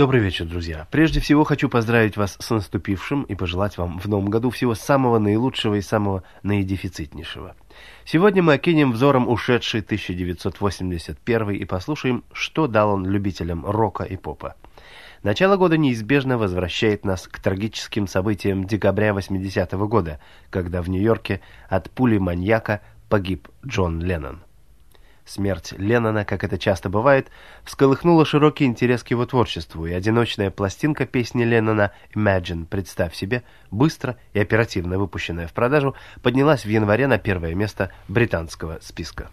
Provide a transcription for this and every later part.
Добрый вечер, друзья. Прежде всего хочу поздравить вас с наступившим и пожелать вам в новом году всего самого наилучшего и самого наидефицитнейшего. Сегодня мы окинем взором ушедший 1981 и послушаем, что дал он любителям рока и попа. Начало года неизбежно возвращает нас к трагическим событиям декабря 80-го года, когда в Нью-Йорке от пули маньяка погиб Джон Леннон. Смерть Леннона, как это часто бывает, всколыхнула широкий интерес к его творчеству, и одиночная пластинка песни Леннона «Imagine», представь себе, быстро и оперативно выпущенная в продажу, поднялась в январе на первое место британского списка.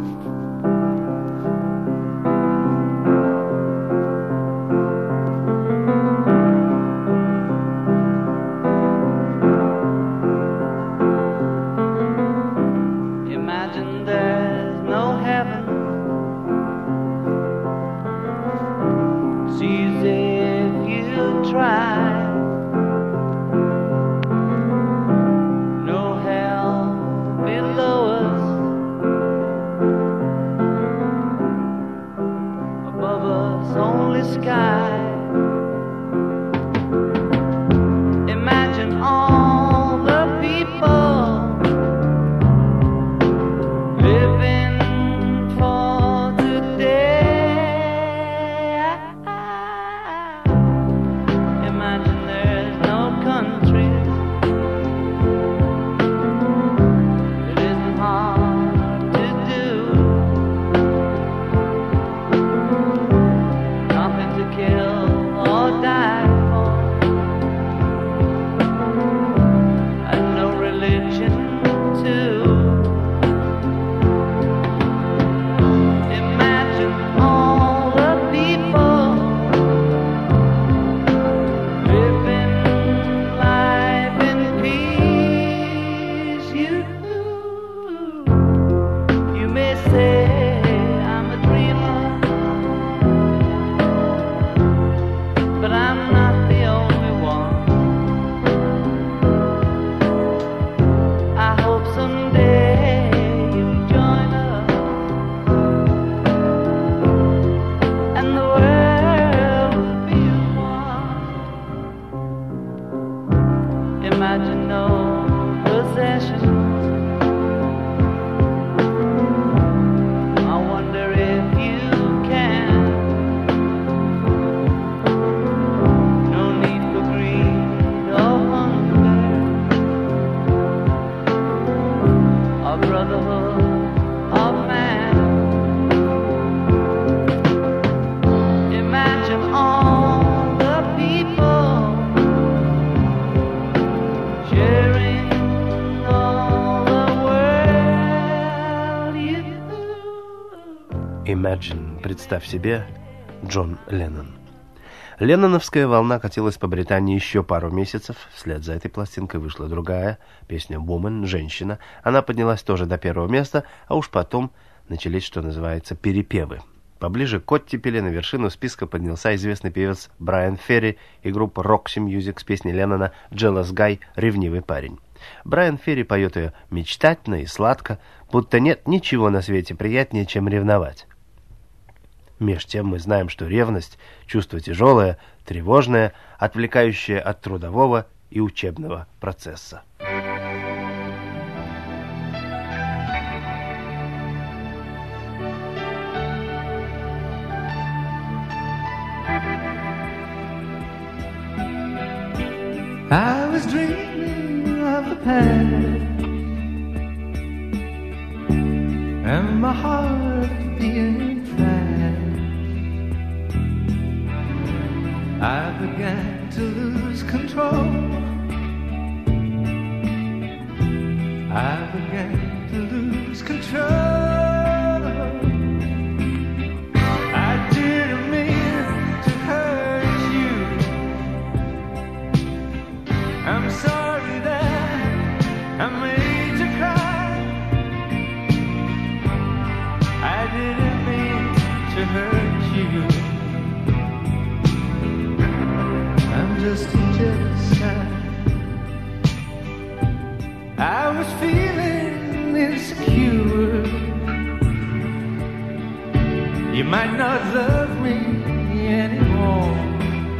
Imagine, представь себе, Джон Леннон. Ленноновская волна катилась по Британии еще пару месяцев. Вслед за этой пластинкой вышла другая, песня «Woman», «Женщина». Она поднялась тоже до первого места, а уж потом начались, что называется, перепевы. Поближе к оттепели на вершину списка поднялся известный певец Брайан Ферри и группа Roxy Music с песней Леннона «Jealous Guy», «Ревнивый парень». Брайан Ферри поет ее мечтательно и сладко, будто нет ничего на свете приятнее, чем ревновать. Меж тем мы знаем, что ревность – чувство тяжелое, тревожное, отвлекающее от трудового и учебного процесса. I was dreaming of the past and my heart being fast. I began to lose control. I began to lose control. I didn't mean to hurt you. I'm sorry that I made you cry. I didn't mean to hurt you. I'm just a jealous guy. I was feeling insecure. You might not love me anymore.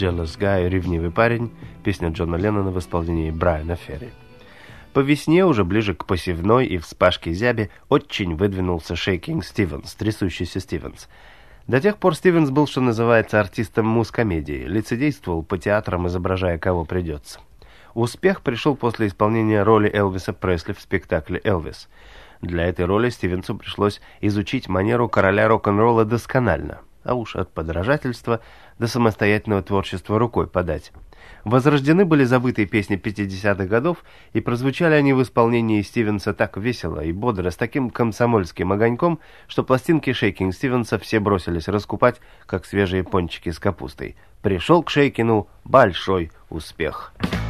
«Jealous Guy», «Ревнивый парень», песня Джона Леннона в исполнении Брайана Ферри. По весне, уже ближе к посевной и вспашке зяби, очень выдвинулся Shaking Stevens, трясущийся Стивенс. До тех пор Стивенс был, что называется, артистом муз-комедии, лицедействовал по театрам, изображая кого придется. Успех пришел после исполнения роли Элвиса Пресли в спектакле «Элвис». Для этой роли Стивенсу пришлось изучить манеру короля рок-н-ролла досконально, а уж от подражательства до самостоятельного творчества рукой подать. Возрождены были забытые песни 50-х годов, и прозвучали они в исполнении Стивенса так весело и бодро, с таким комсомольским огоньком, что пластинки Шейкинг Стивенса все бросились раскупать, как свежие пончики с капустой. Пришел к Шейкину большой успех.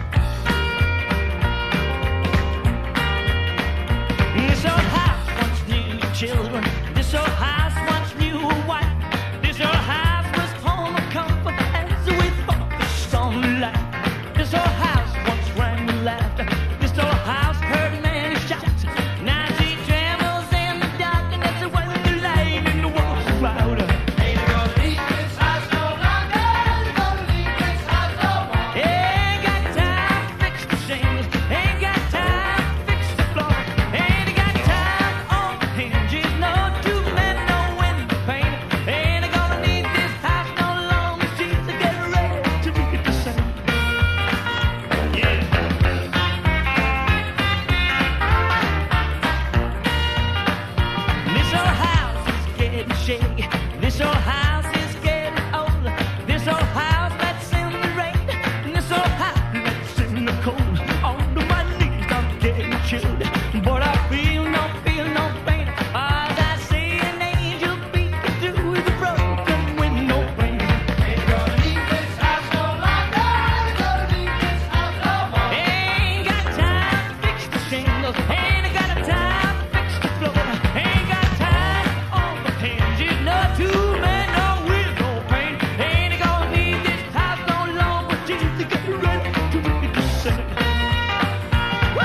Children, this old house once knew a wife. This old house was home of comfort as we focused on life. This old house once rang with laughter. This old house heard many shouts. Now she trembles in the darkness when the light in the walls is louder. Ain't gonna leave this house no longer. Ain't gonna leave this house no more. Ain't got time to fix the shingles. Ain't got time to fix the floor. Ain't got time on the hinges. No two men, no window pane. Ain't gonna need this house no longer. She's getting ready to read the same. Yeah. This old house is getting shaky. This old house is getting old. This old house that's in the rain. And this old house that's in the cold. Under my knees I'm getting chilled. But I feel no pain. All I see an angel peeking through the broken window pane. Ain't gonna leave this house no longer. Ain't gonna leave this house no more. Ain't got time to fix the shingles. Ain't got time to fix the floor. Ain't got time on the hinges. No two men, no wheel, no pain. Ain't gonna need this house no longer. She's getting ready to read the same. Woo!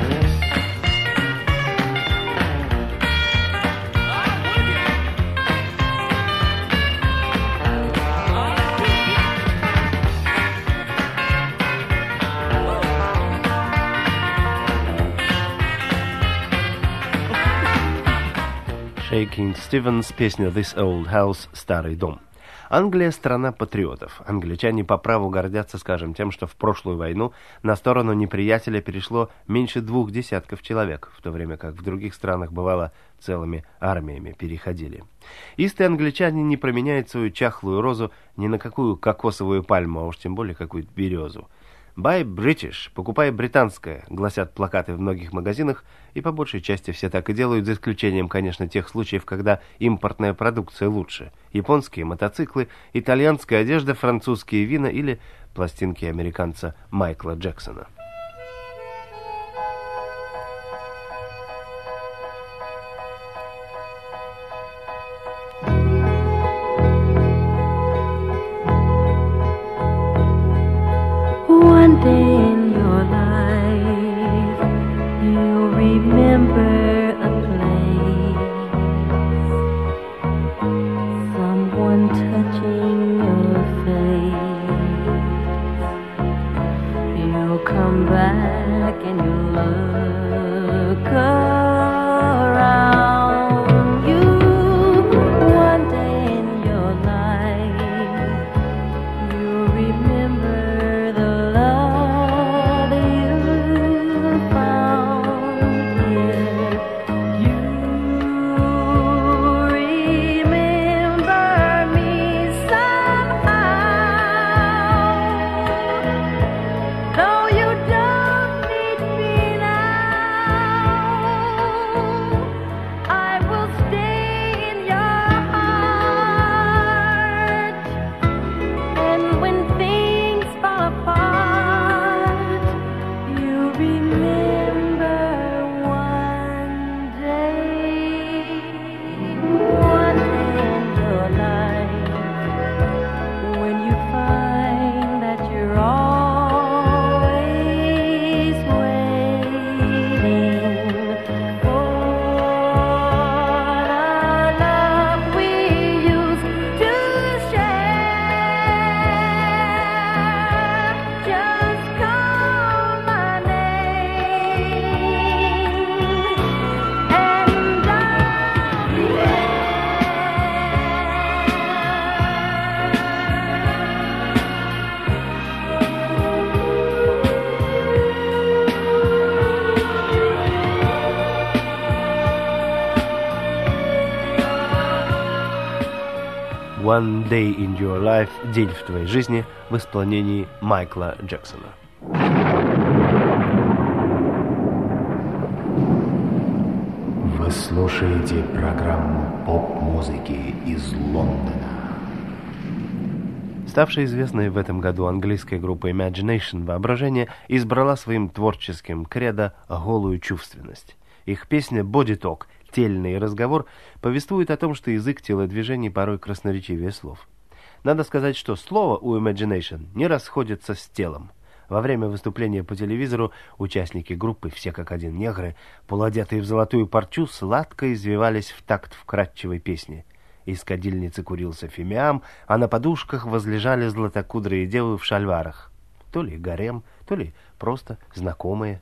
Shaking Stevens, песня «This Old House», «Старый дом». Англия – страна патриотов. Англичане по праву гордятся, скажем, тем, что в прошлую войну на сторону неприятеля перешло меньше 20 человек, в то время как в других странах, бывало, целыми армиями переходили. Истые англичане не променяют свою чахлую розу ни на какую кокосовую пальму, а уж тем более какую-то березу. «Buy British», покупай британское, гласят плакаты в многих магазинах, и по большей части все так и делают, за исключением, конечно, тех случаев, когда импортная продукция лучше. Японские мотоциклы, итальянская одежда, французские вина или пластинки американца Майкла Джексона. One day in your life, you'll remember a place, someone touching your face. You'll come back and you'll look around you. One day in your life, you'll remember the love you found here. You remember me somehow, though you don't need me now. One Day in Your Life, День в твоей жизни, в исполнении Майкла Джексона. Вы слушаете программу поп-музыки из Лондона. Ставшая известной в этом году английская группа Imagination «Воображение» избрала своим творческим кредо голую чувственность. Их песня «Body Talk» «Тельный разговор» повествует о том, что язык телодвижений порой красноречивее слов. Надо сказать, что слово у Imagination не расходится с телом. Во время выступления по телевизору участники группы, все как один негры, полуодетые в золотую парчу, сладко извивались в такт вкрадчивой песни. Из кадильницы курился фимиам, а на подушках возлежали златокудрые девы в шальварах. То ли гарем, то ли просто знакомые.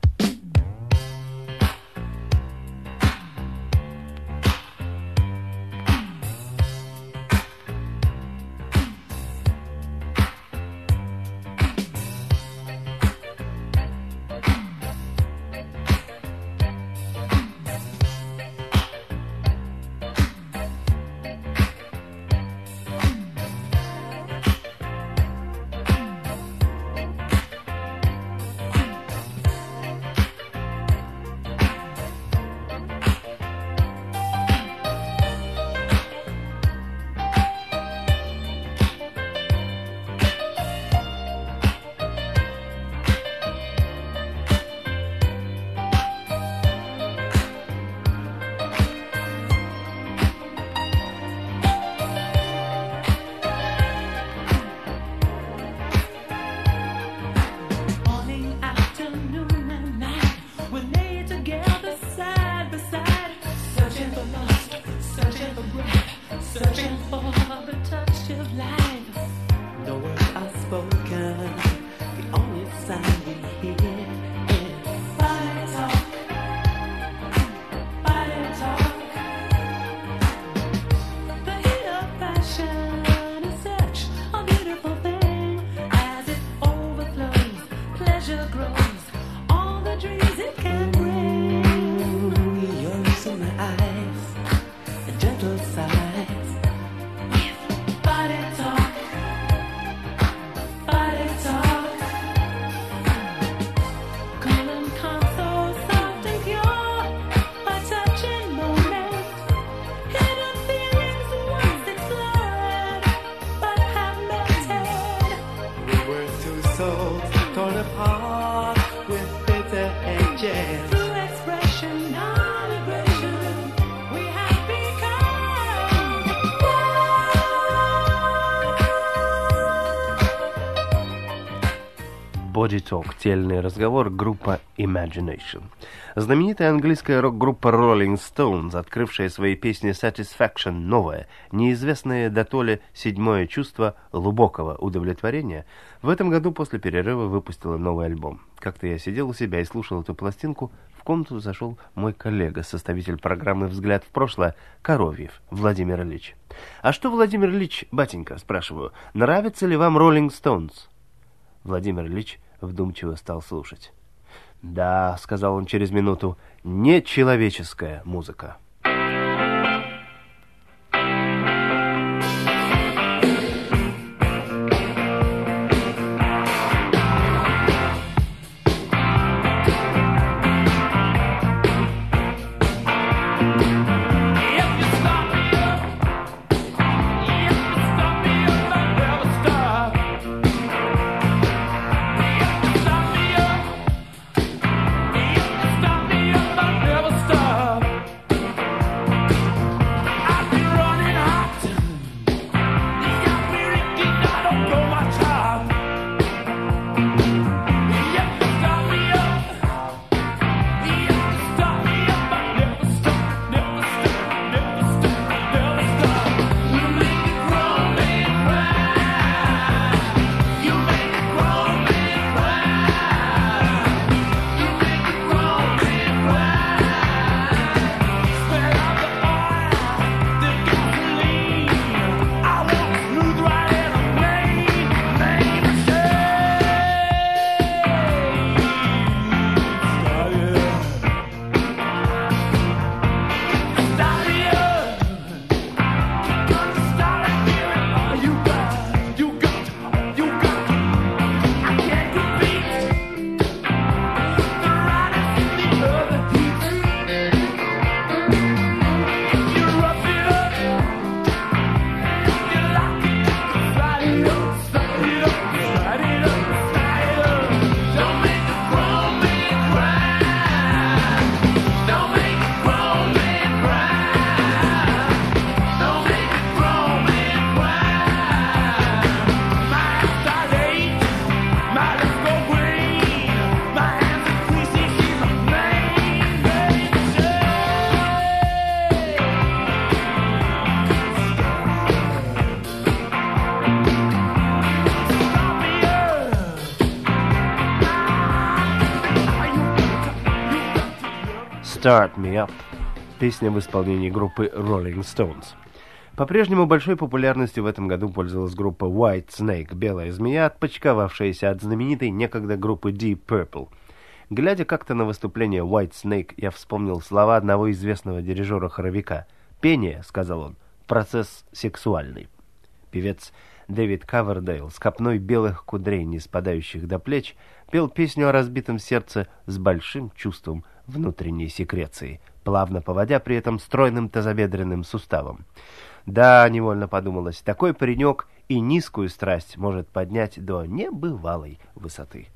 Body Talk, тельный разговор, группа Imagination. Знаменитая английская рок-группа Rolling Stones, открывшая свои песни Satisfaction, новое, неизвестное дотоле седьмое чувство глубокого удовлетворения, в этом году после перерыва выпустила новый альбом. Как-то я сидел у себя и слушал эту пластинку, в комнату зашел мой коллега, составитель программы «Взгляд в прошлое», Коровьев Владимир Ильич. «А что, Владимир Ильич, батенька, спрашиваю, нравится ли вам Rolling Stones?» Владимир Ильич вдумчиво стал слушать. «Да», — сказал он через минуту, — «нечеловеческая музыка». Stop me up, I'll never stop. Start Me Up, песня в исполнении группы Rolling Stones. По-прежнему большой популярностью в этом году пользовалась группа White Snake, белая змея, отпочковавшаяся от знаменитой некогда группы Deep Purple. Глядя как-то на выступление White Snake, я вспомнил слова одного известного дирижера-хоровика. «Пение, — сказал он, — процесс сексуальный». Певец Дэвид Ковердейл с копной белых кудрей, не спадающих до плеч, пел песню о разбитом сердце с большим чувством внутренней секреции, плавно поводя при этом стройным тазобедренным суставом. Да, невольно подумалось, такой паренек и низкую страсть может поднять до небывалой высоты.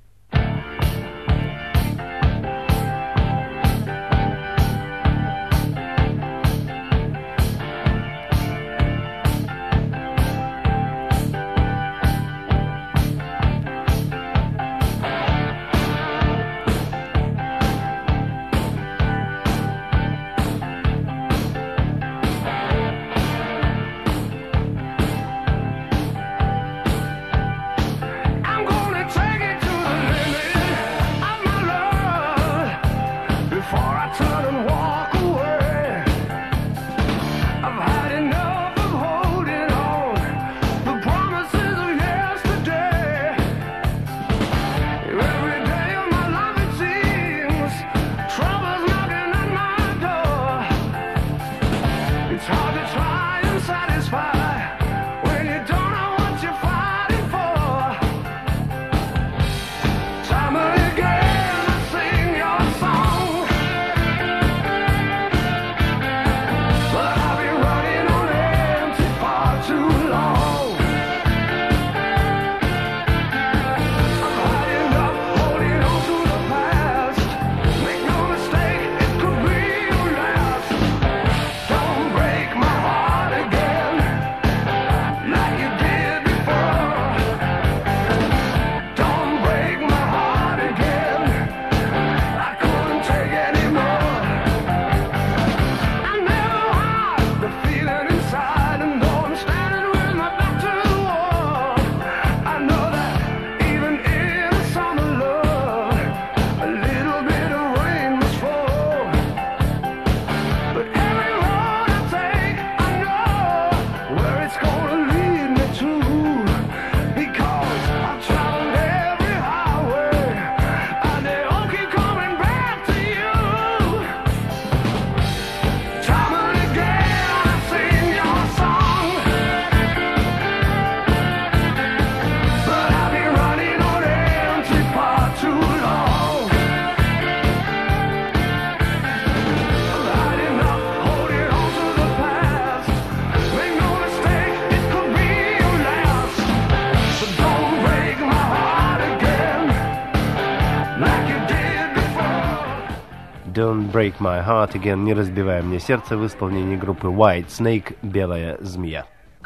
Don't Break My Heart Again, не разбивай мне сердце, в исполнении группы White Snake, белая змея.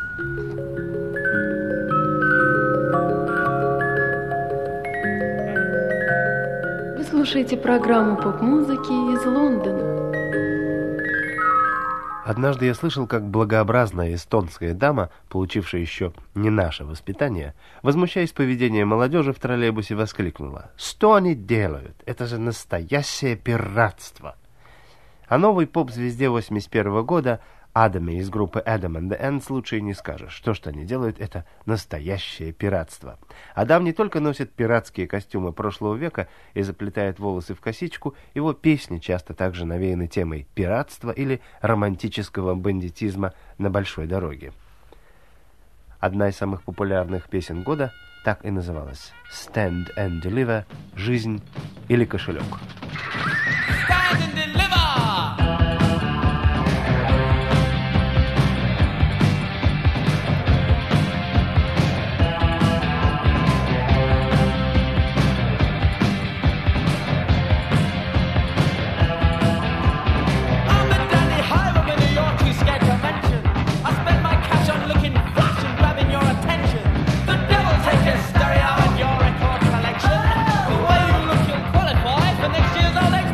Вы слушаете программу поп-музыки из Лондона. Однажды я слышал, как благообразная эстонская дама, получившая еще не наше воспитание, возмущаясь поведением молодежи в троллейбусе, воскликнула: «Что они делают? Это же настоящее пиратство!» О новой поп-звезде 81 года Адаме из группы Adam and the Ants лучше и не скажешь. Что они делают, это настоящее пиратство. Адам не только носит пиратские костюмы прошлого века и заплетает волосы в косичку, его песни часто также навеяны темой пиратства или романтического бандитизма на большой дороге. Одна из самых популярных песен года так и называлась «Stand and Deliver» – «Жизнь или кошелек». Stand and deliver! Next year's old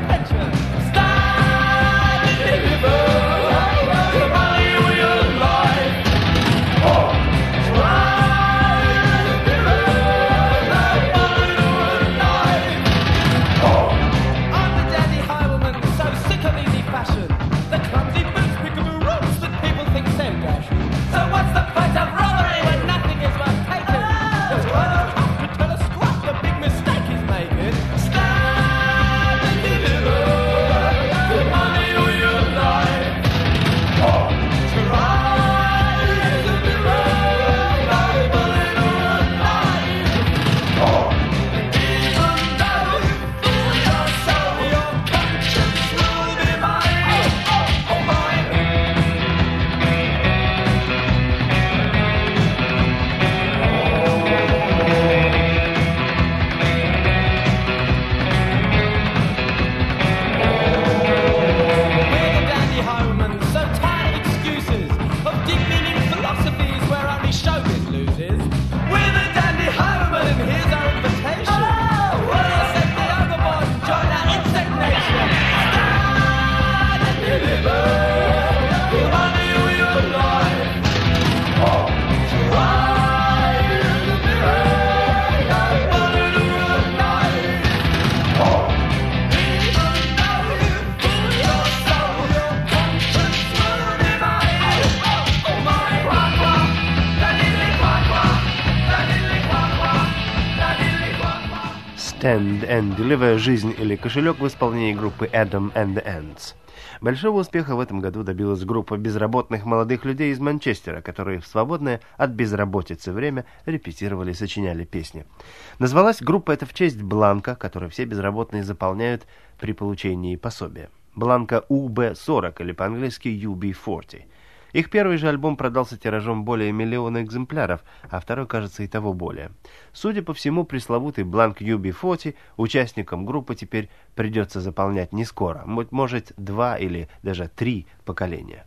Stand and Deliver, «Жизнь или кошелек» в исполнении группы Adam and the Ants. Большого успеха в этом году добилась группа безработных молодых людей из Манчестера, которые в свободное от безработицы время репетировали и сочиняли песни. Назвалась группа эта в честь бланка, который все безработные заполняют при получении пособия. Бланка UB40 или по-английски UB40. Их первый же альбом продался тиражом более 1 миллиона экземпляров, а второй, кажется, и того более. Судя по всему, пресловутый бланк UB40 участникам группы теперь придется заполнять не скоро, может 2 или даже 3 поколения.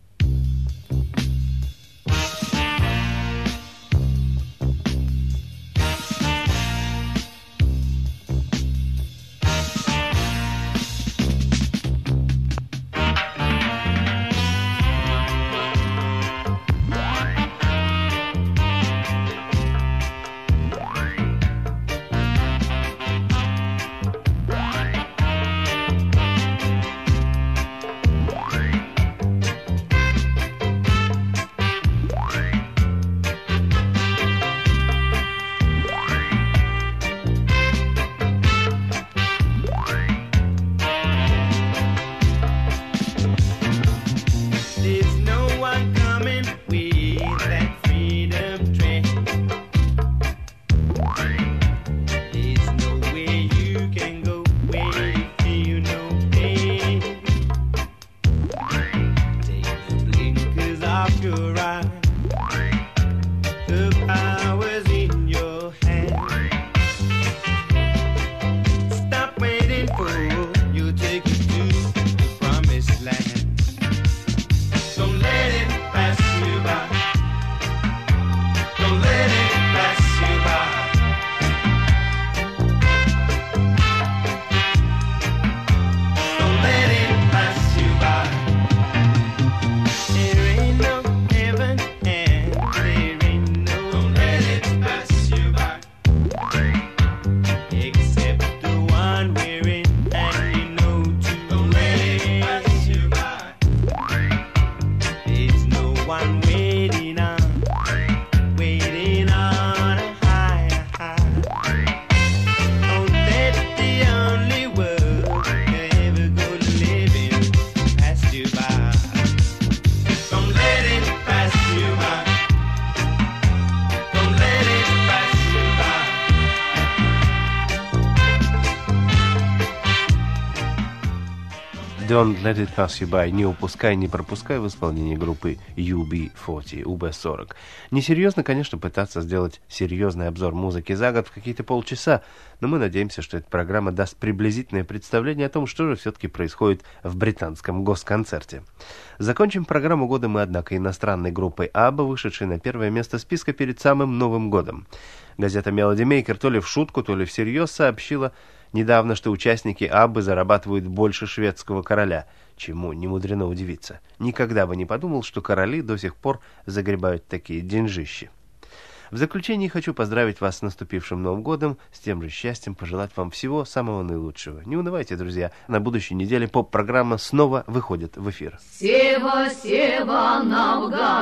Don't Let It Pass You By, не упускай, не пропускай в исполнении группы UB40. Несерьезно, конечно, пытаться сделать серьезный обзор музыки за год в какие-то полчаса, но мы надеемся, что эта программа даст приблизительное представление о том, что же все-таки происходит в британском госконцерте. Закончим программу года мы, однако, иностранной группой ABBA, вышедшей на первое место списка перед самым Новым годом. Газета Melody Maker то ли в шутку, то ли всерьез сообщила недавно, что участники ABBA зарабатывают больше шведского короля, чему не мудрено удивиться. Никогда бы не подумал, что короли до сих пор загребают такие деньжищи. В заключение хочу поздравить вас с наступившим Новым годом, с тем же счастьем пожелать вам всего самого наилучшего. Не унывайте, друзья, на будущей неделе поп-программа снова выходит в эфир. Сева, Сева, Новгород.